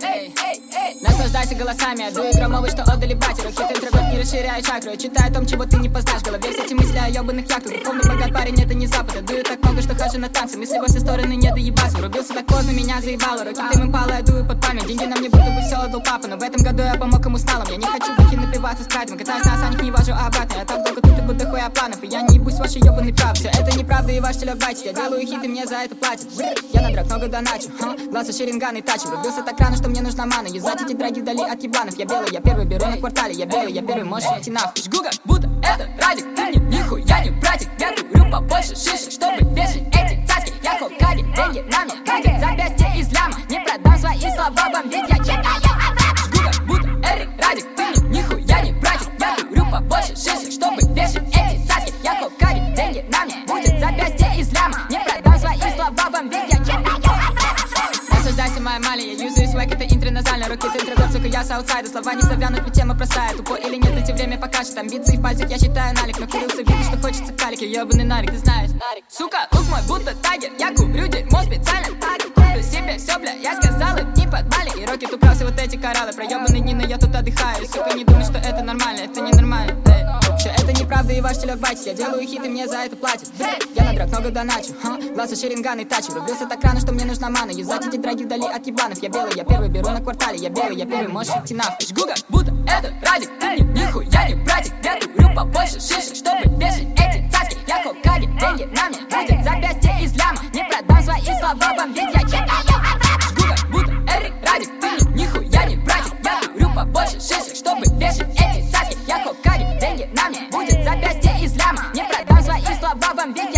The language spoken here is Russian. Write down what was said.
Наслаждайся голосами, отдаю громовый, что отдали батеру. Хит интроверт, не расширяю чакру. Я читаю о том, чего ты не познаешь. В голове все эти мысли о ебаных яхтах. Духовный богат парень, это не запад. Отдаю так много, что хожу на танцы. Мысли во все стороны не доебаться. Врубился так поздно, меня заебало. Руки дым импала, я дую под память. Деньги на мне будто бы все отдал папа. Но в этом году я помог ему с налом. Я не хочу бухи напиваться с прайдом. Катаюсь на санях, не вожу обратно. Я так долго тут и буду дохуя планов. И я не ебусь вашей ебаной правды. Все это неправда и ваш телек байтит. Я делаю хиты, мне за это платят. Я на драк много доначу. Глаза шеринган и тачи. Врубился так рано, что мне нужна мана. Юзать эти драги вдали от ебланов. Я белый, я первый, беру на квартале. Я белый, я первый, можешь идти нахуй. Жгу как будто это радик. Ты мне нихуя не братик. Я курю побольше шишек, чтобы вешать эти цацки. Я хокаги, деньги на мне будет запястье из ляма. Не продам свои слова вам, ведь я читаю обратно. Жгу как будто это радик. Ты мне нихуя не братик. Я курю побольше шишек, чтобы вешать эти цацки. Я хокаги, деньги на мне будет запястье из ляма. Не продам свои слова вам, ведь я читаю обратно. Наслаждайся, моя мали, я юзаю свайк, это интерназально. Руки ты интроверт, сука, я с аутсайда. Слова не завянут, ведь тема простая. Тупо или нет, эти время покажет. Амбиции в пальцах, я считаю налик. Но курился, видишь, что хочется калик. Я ебаный нарик, ты знаешь. Сука, лук мой будто тагер. Я курю дерьмо специально. Куплю себе все, бля, я сказал, это не подвали. И Рокет укрался вот эти кораллы. Проебанные дни, но я тут отдыхаю. Сука, не думай, что это нормально, это ненормально. Все это неправда и ваш телек байтит. Я делаю хиты, мне за это платят. Я на драк много доначу. Глаза шеринган и тачи. Врубился так рано, что мне нужна мана. Юзать эти драги вдали от ебланов. Я белый, я первый, беру на квартале. Я белый, я первый, можешь идти нахуй. Жгу как будто это радик. Ты мне нихуя не братик. Я курю побольше шишек, чтобы вешать эти цацки. Я хокаги, деньги на мне будет запястье из ляма. Не продам свои слова вам, ведь я читаю обратно. Жгу как будто это радик. Ты мне нихуя не братик. Я курю побольше шишек, чтобы вешать эти цацки. Я хокаги, деньги на мне будет запястье из ляма. Не продам свои слова вам, ведь